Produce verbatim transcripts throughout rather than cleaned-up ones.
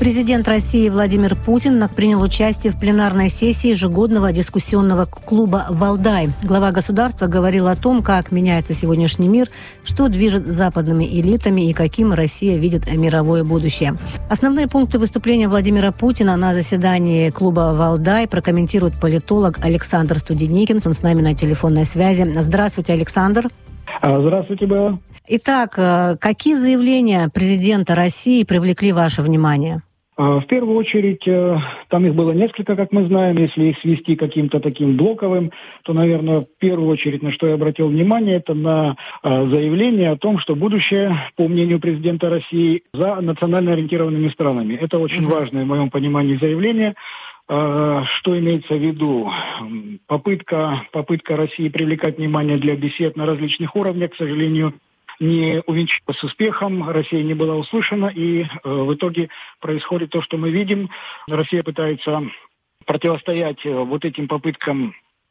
Президент России Владимир Путин принял участие в пленарной сессии ежегодного дискуссионного клуба «Валдай». Глава государства говорил о том, как меняется сегодняшний мир, что движет западными элитами и каким Россия видит мировое будущее. Основные пункты выступления Владимира Путина на заседании клуба «Валдай» прокомментирует политолог Александр Студеникин. Он с нами на телефонной связи. Здравствуйте, Александр. Здравствуйте, Белла. Итак, какие заявления президента России привлекли ваше внимание? В первую очередь, там их было несколько, как мы знаем. Если их свести каким-то таким блоковым, то, наверное, в первую очередь, на что я обратил внимание, это на заявление о том, что будущее, по мнению президента России, за национально ориентированными странами. Это очень mm-hmm. важное, в моем понимании, заявление. Что имеется в виду? Попытка, попытка России привлекать внимание для бесед на различных уровнях, к сожалению, не увенчалась успехом, Россия не была услышана, и э, в итоге происходит то, что мы видим. Россия пытается противостоять э, вот этим попыткам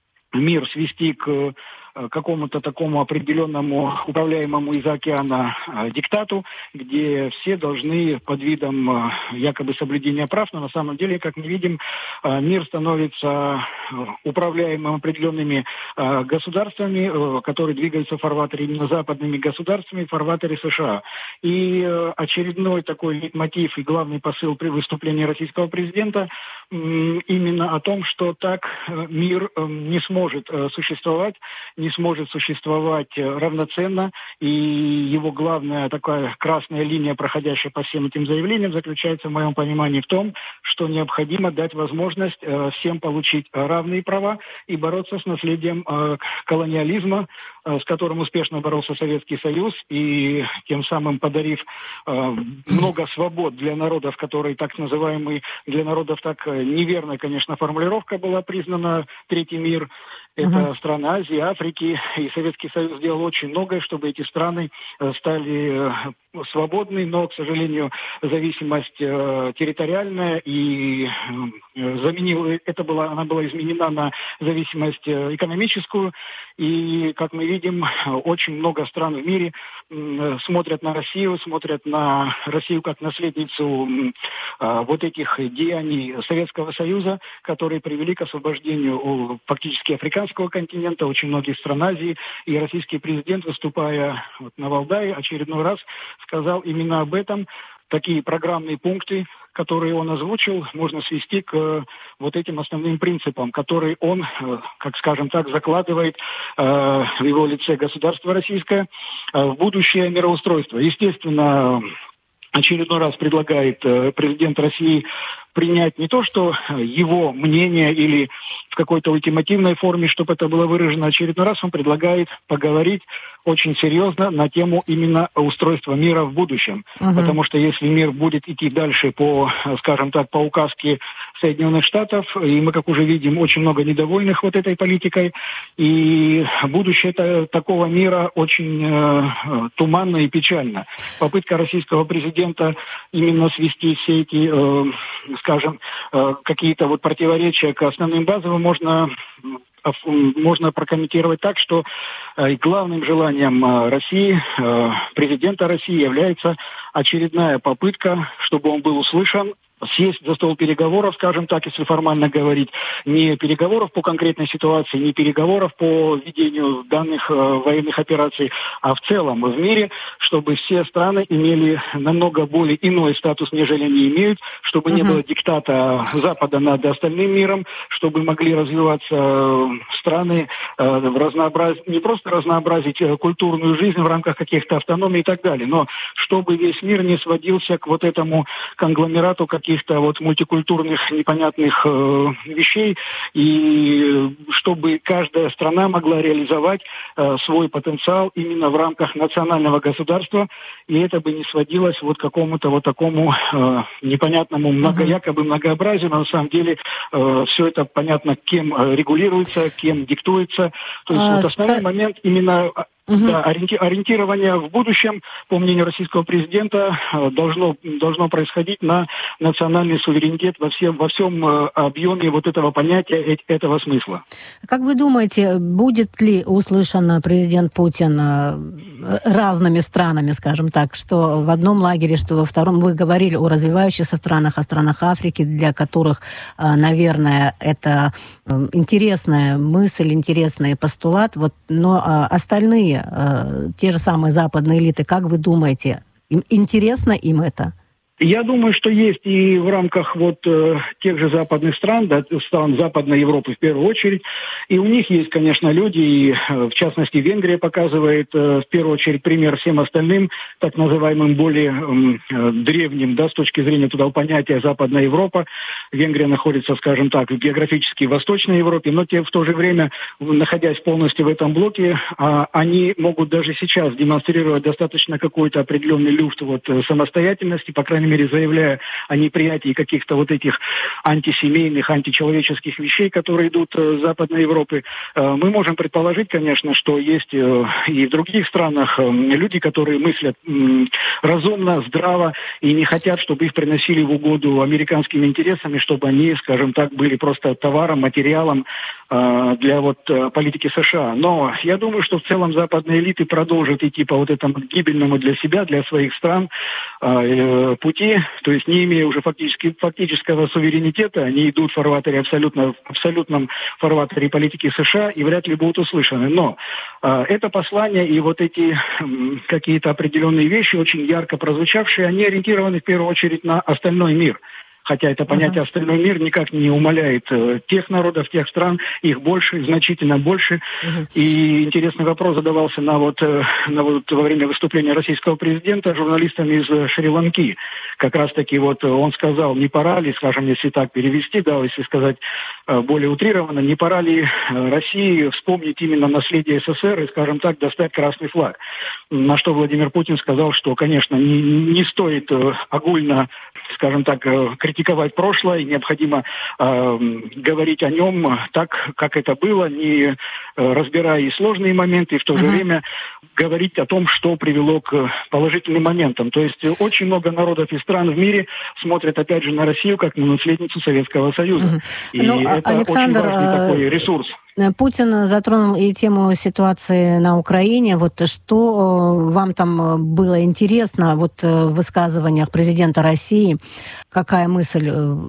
мир свести к э, какому-то такому определенному управляемому из-за океана э, диктату, где все должны под видом э, якобы соблюдения прав, но на самом деле, как мы видим, э, мир становится э, управляемым определенными э, государствами, э, которые двигаются в фарватере именно западными государствами, в фарватере США. И э, очередной такой лейтмотив и главный посыл при выступлении российского президента э, именно о том, что так э, мир э, не сможет э, существовать, не сможет существовать равноценно, и его главная такая красная линия, проходящая по всем этим заявлениям, заключается, в моем понимании, в том, что необходимо дать возможность э, всем получить равные права и бороться с наследием э, колониализма, э, с которым успешно боролся Советский Союз, и тем самым подарив э, много свобод для народов, которые так называемые, для народов так э, неверная, конечно, формулировка была признана «Третий мир». Это uh-huh. страны Азии, Африки, и Советский Союз сделал очень многое, чтобы эти страны стали свободны, но, к сожалению, зависимость э, территориальная, и э, заменила, это была, она была изменена на зависимость э, экономическую, и, как мы видим, очень много стран в мире э, смотрят на Россию, смотрят на Россию как наследницу э, вот этих деяний Советского Союза, которые привели к освобождению фактически африканского континента, очень многих стран Азии, и российский президент, выступая вот на Валдае, очередной раз сказал именно об этом. Такие программные пункты, которые он озвучил, можно свести к вот этим основным принципам, которые он, как скажем так, закладывает э, в его лице государство российское э, в будущее мироустройство. Естественно, очередной раз предлагает э, президент России принять не то, что его мнение или в какой-то ультимативной форме, чтобы это было выражено очередной раз, он предлагает поговорить очень серьезно на тему именно устройства мира в будущем. Uh-huh. Потому что если мир будет идти дальше по, скажем так, по указке Соединенных Штатов, и мы, как уже видим, очень много недовольных вот этой политикой, и будущее это, такого мира очень э, туманно и печально. Попытка российского президента именно свести все эти э, скажем, какие-то вот противоречия к основным базовым можно, можно прокомментировать так, что главным желанием России, президента России, является очередная попытка, чтобы он был услышан, сесть за стол переговоров, скажем так, если формально говорить, не переговоров по конкретной ситуации, не переговоров по ведению данных э, военных операций, а в целом в мире, чтобы все страны имели намного более иной статус, нежели они имеют, чтобы uh-huh. не было диктата Запада над остальным миром, чтобы могли развиваться страны э, в разнообразии, не просто разнообразить э, культурную жизнь в рамках каких-то автономий и так далее, но чтобы весь мир не сводился к вот этому конгломерату каких-то вот мультикультурных непонятных э, вещей, и чтобы каждая страна могла реализовать э, свой потенциал именно в рамках национального государства, и это бы не сводилось вот к какому-то вот такому э, непонятному много, uh-huh. якобы многообразию, но на самом деле э, все это понятно, кем регулируется, кем диктуется. То есть uh, вот основной ска... момент именно Угу. Да, ориенти- ориентирование в будущем, по мнению российского президента, должно, должно происходить на национальный суверенитет во всем, во всем объеме вот этого понятия, этого смысла. Как вы думаете, будет ли услышан президент Путин разными странами, скажем так, что в одном лагере, что во втором? Вы говорили о развивающихся странах, о странах Африки, для которых, наверное, это интересная мысль, интересный постулат, вот, но остальные те же самые западные элиты, как вы думаете, им интересно им это? Я думаю, что есть и в рамках вот э, тех же западных стран, да, стран Западной Европы в первую очередь, и у них есть, конечно, люди, и э, в частности Венгрия показывает э, в первую очередь пример всем остальным, так называемым более э, древним, да, с точки зрения туда понятия Западная Европа. Венгрия находится, скажем так, географически в Восточной Европе, но те, в то же время, находясь полностью в этом блоке, э, они могут даже сейчас демонстрировать достаточно какой-то определенный люфт вот, самостоятельности, по крайней мере, заявляя о неприятии каких-то вот этих антисемейных, античеловеческих вещей, которые идут с Западной Европы. Мы можем предположить, конечно, что есть и в других странах люди, которые мыслят разумно, здраво и не хотят, чтобы их приносили в угоду американским интересам, и чтобы они, скажем так, были просто товаром, материалом для вот политики США. Но я думаю, что в целом западные элиты продолжат идти по вот этому гибельному для себя, для своих стран пути, то есть не имея уже фактически, фактического суверенитета, они идут в фарватере абсолютно, в абсолютном фарватере политики США и вряд ли будут услышаны. Но э, это послание и вот эти э, какие-то определенные вещи, очень ярко прозвучавшие, они ориентированы в первую очередь на остальной мир. Хотя это понятие uh-huh. «остальной мир» никак не умаляет э, тех народов, тех стран, их больше, значительно больше. Uh-huh. И интересный вопрос задавался на вот, э, на вот во время выступления российского президента журналистам из э, Шри-Ланки. Как раз-таки вот он сказал, не пора ли, скажем, если так перевести, да, если сказать э, более утрированно, не пора ли э, России вспомнить именно наследие СССР и, скажем так, достать красный флаг. На что Владимир Путин сказал, что, конечно, не, не стоит э, огульно, скажем так, э, критиковать прошлое, и необходимо э, говорить о нем так, как это было, не э, разбирая и сложные моменты, и в то же uh-huh. время говорить о том, что привело к положительным моментам. То есть очень много народов и стран в мире смотрят, опять же, на Россию как на наследницу Советского Союза. Uh-huh. И ну, это Александр, очень важный такой ресурс. Путин затронул и тему ситуации на Украине. Вот что вам там было интересно вот в высказываниях президента России? Какая мысль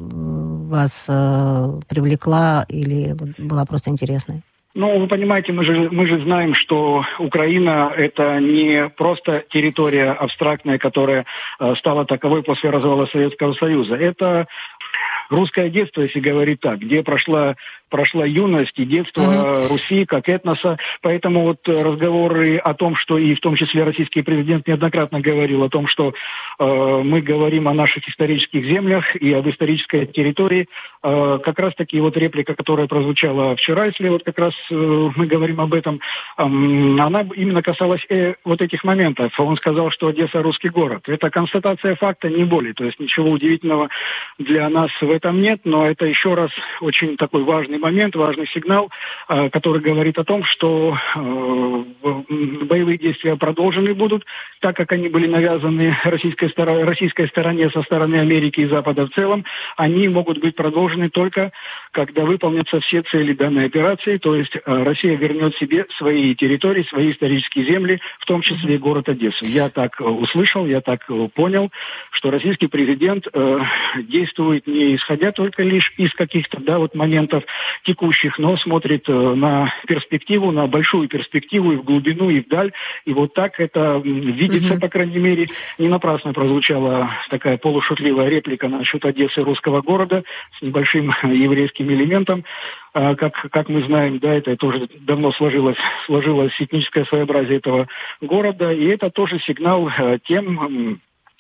вас привлекла или была просто интересной? Ну, вы понимаете, мы же, мы же знаем, что Украина – это не просто территория абстрактная, которая стала таковой после развала Советского Союза. Это русское детство, если говорить так, где прошла, прошла юность и детство uh-huh. Руси как этноса. Поэтому вот разговоры о том, что и в том числе российский президент неоднократно говорил о том, что э, мы говорим о наших исторических землях и об исторической территории, э, как раз-таки вот реплика, которая прозвучала вчера, если вот как раз э, мы говорим об этом, э, она именно касалась э, вот этих моментов. Он сказал, что Одесса – русский город. Это констатация факта, не более. То есть ничего удивительного для нас в этом нет, но это еще раз очень такой важный момент, важный сигнал, э, который говорит о том, что э, боевые действия продолжены будут, так как они были навязаны российской, стороне, российской стороне со стороны Америки и Запада в целом, они могут быть продолжены только когда выполнятся все цели данной операции, то есть э, Россия вернет себе свои территории, свои исторические земли, в том числе и город Одессу. Я так э, услышал, я так э, понял, что российский президент э, действует не исходя только лишь из каких-то да, вот моментов текущих, но смотрит э, на перспективу, на большую перспективу и в глубину, и вдаль. И вот так это видится, mm-hmm. по крайней мере. Не напрасно прозвучала такая полушутливая реплика насчет Одессы, русского города, с небольшим еврейским элементом. А, как, как мы знаем, да, это тоже давно сложилось, сложилось этническое своеобразие этого города. И это тоже сигнал э, тем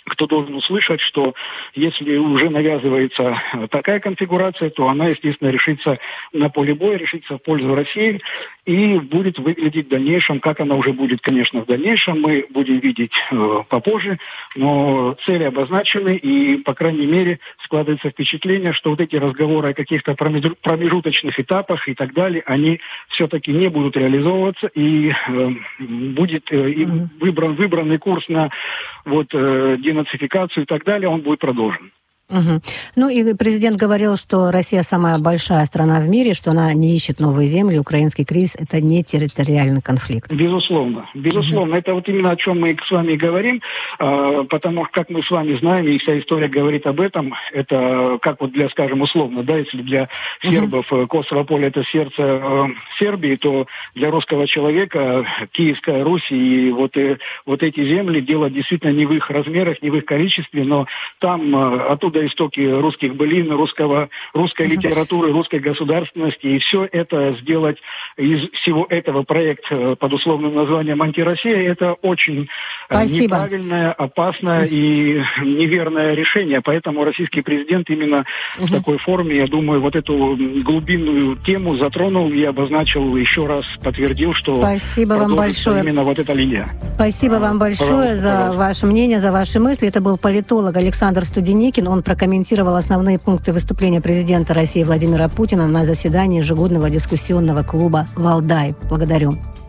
кто должен услышать, что если уже навязывается такая конфигурация, то она, естественно, решится на поле боя, решится в пользу России и будет выглядеть в дальнейшем, как она уже будет, конечно, в дальнейшем, мы будем видеть э, попозже, но цели обозначены, и, по крайней мере, складывается впечатление, что вот эти разговоры о каких-то промежуточных этапах и так далее, они все-таки не будут реализовываться, и э, будет э, и выбран, выбранный курс на вот, э, денацификацию и так далее, он будет продолжен. Угу. Ну и президент говорил, что Россия самая большая страна в мире, что она не ищет новые земли. Украинский кризис – это не территориальный конфликт. Безусловно. Безусловно. Угу. Это вот именно о чем мы с вами говорим, потому что, как мы с вами знаем, и вся история говорит об этом, это как вот для, скажем, условно, да, если для сербов угу. Косово поле – это сердце Сербии, то для русского человека Киевская Русь и вот, и вот эти земли, дело действительно не в их размерах, не в их количестве, но там оттуда истоки русских былин, русского, русской uh-huh. литературы, русской государственности. И все это сделать из всего этого проект под условным названием «Антироссия» — это очень Спасибо. неправильное, опасное uh-huh. и неверное решение. Поэтому российский президент именно uh-huh. в такой форме, я думаю, вот эту глубинную тему затронул и обозначил, еще раз подтвердил, что Спасибо вам большое. Именно вот эта линия. Спасибо вам большое пожалуйста, за пожалуйста. ваше мнение, за ваши мысли. Это был политолог Александр Студеникин. Он прокомментировал основные пункты выступления президента России Владимира Путина на заседании ежегодного дискуссионного клуба «Валдай». Благодарю.